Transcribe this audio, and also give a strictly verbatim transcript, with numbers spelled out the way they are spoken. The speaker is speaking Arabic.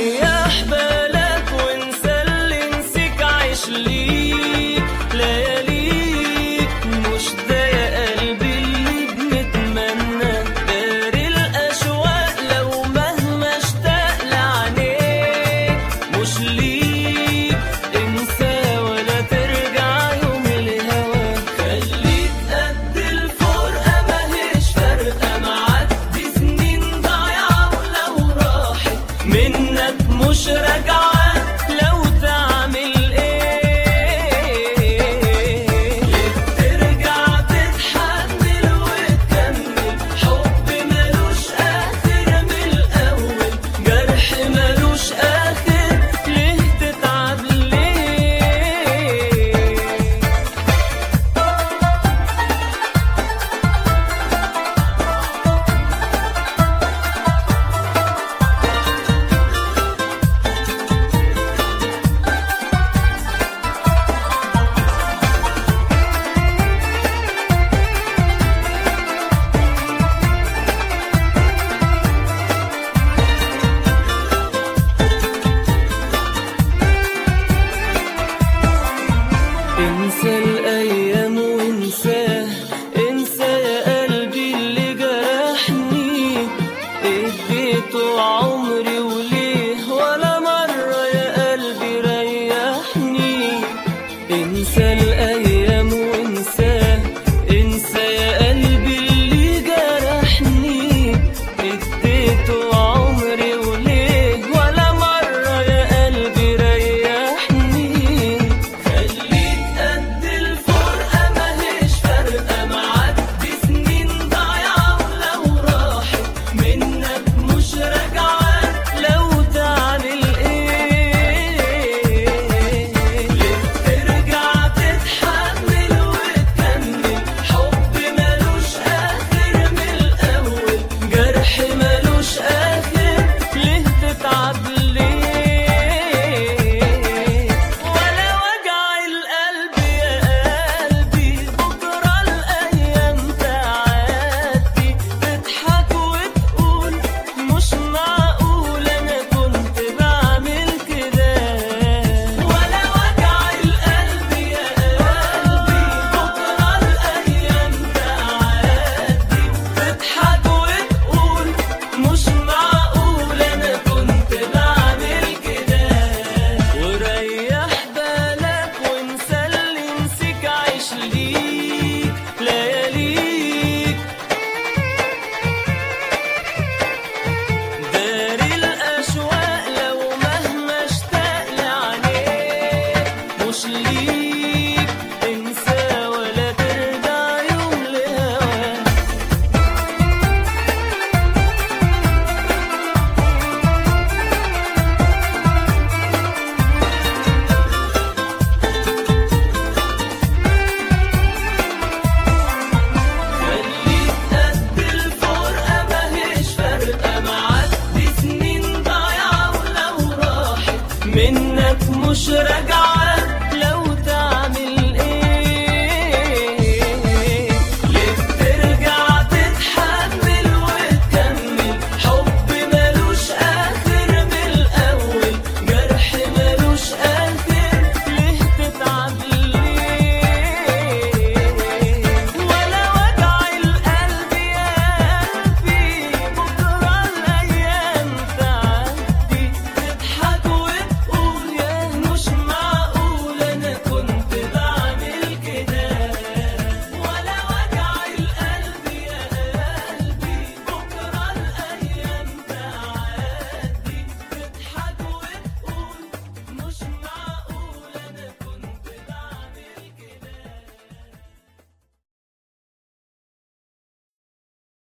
وريح بالك وانسى اللي نسيك، عيش ليك لياليك، مش ده يا قلبي اللي بنتمنى. داري الأشواق لو مهما اشتاق لعينيك، مش ليك انسى ولا ترجع يوم الهوى. خليك قد الفرقة ماهيش فارقة، معدي سنين ضايعة ولو راحت منك مش راجعة. لو تعمل ايه ليه ترجع تتحمل وتكمل؟ حب ملوش آخر من الأول، جرح ملوش آخر، ليه تتعب ليه؟ انسى الأيام وانساه، انسى يا قلبي اللي جرحني، اديته عمري وليه ولا مرة يا قلبي ريحني. انسى الأيام وانساه، انسى يا قلبي اللي جرحني، اديته عمري وليه ولا مرة يا قلبي ريحني. خليك قد الفرقة ماهيش فارقة، معدي سنين ضايعة ولو راحت منك مش راجعة. لو تعمل ايه ليه ترجع تتحمل وتكمل؟ حب ملوش آخر من الأول، جرح ملوش آخر، ليه تتعب ليه؟ ولا وجع القلب يا قلبي، بكرة الأيام تعدي، تضحك وتقول مش معقول أنا كنت بعمل كده. ولا وجع القلب يا قلبي، بكرة الأيام تعدي، تضحك وتقول مش معقول أنا كنت بعمل كده. وريح بالك وانسى اللي نسيك، عيش ليك لياليك، داري الأشواق لو مهما اشتاق لعينيك، مش ليك انسى ولا ترجع يوم لهواك. خليك قد الفرقة ماهيش فارقة، معدي سنين ضايعة ولو راحت منك مش راجعة.